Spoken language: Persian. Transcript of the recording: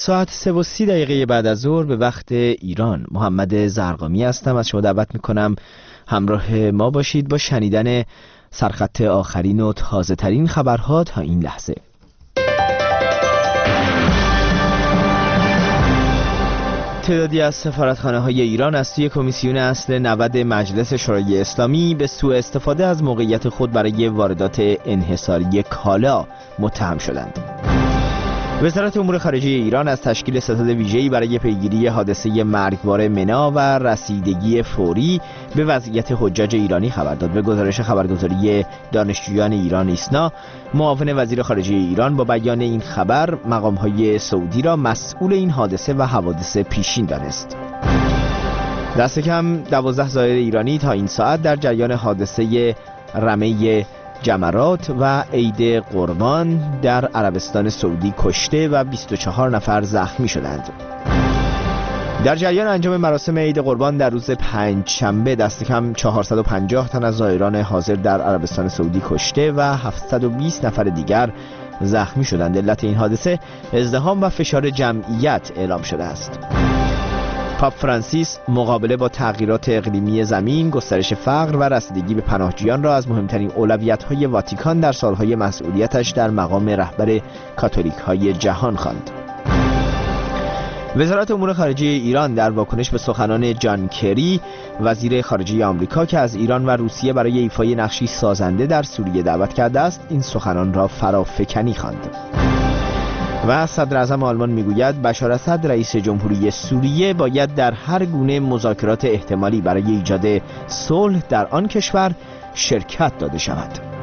ساعت 3:30 بعد از ظهر به وقت ایران. محمد زرقامی هستم، از شما دعوت میکنم همراه ما باشید با شنیدن سرخط آخرین و تازه ترین خبرها تا این لحظه. تعدادی از سفارتخانه‌های ایران از سوی کمیسیون اصل 90 مجلس شورای اسلامی به سوء استفاده از موقعیت خود برای واردات انحصاری کالا متهم شدند. وزارت امور خارجه ایران از تشکیل ستاد ویژه‌ای برای پیگیری حادثه مرگبار منا و رسیدگی فوری به وضعیت حجاج ایرانی خبر داد. به گزارش خبرگزاری دانشجویان ایران ایسنا، معاون وزیر خارجه ایران با بیان این خبر مقام‌های سعودی را مسئول این حادثه و حوادث پیشین دانست. دست کم 12 زائر ایرانی تا این ساعت در جریان حادثه رمه جمرات و عید قربان در عربستان سعودی کشته و 24 نفر زخمی شدند. در جریان انجام مراسم عید قربان در روز پنجشنبه دست کم 450 تن از زائران حاضر در عربستان سعودی کشته و 720 نفر دیگر زخمی شدند. علت این حادثه ازدحام و فشار جمعیت اعلام شده است. پاپ فرانسیس مقابله با تغییرات اقلیمی زمین، گسترش فقر و رسیدگی به پناهجویان را از مهمترین اولویت‌های واتیکان در سالهای مسئولیتش در مقام رهبر کاتولیک‌های جهان خواند. وزارت امور خارجه ایران در واکنش به سخنان جان کری، وزیر خارجه آمریکا که از ایران و روسیه برای ایفای نقشی سازنده در سوریه دعوت کرده است، این سخنان را فرافکنی خواند. و صدر اعظم آلمان میگوید بشار اسد رئیس جمهوری سوریه باید در هر گونه مذاکرات احتمالی برای ایجاد صلح در آن کشور شرکت داده شود.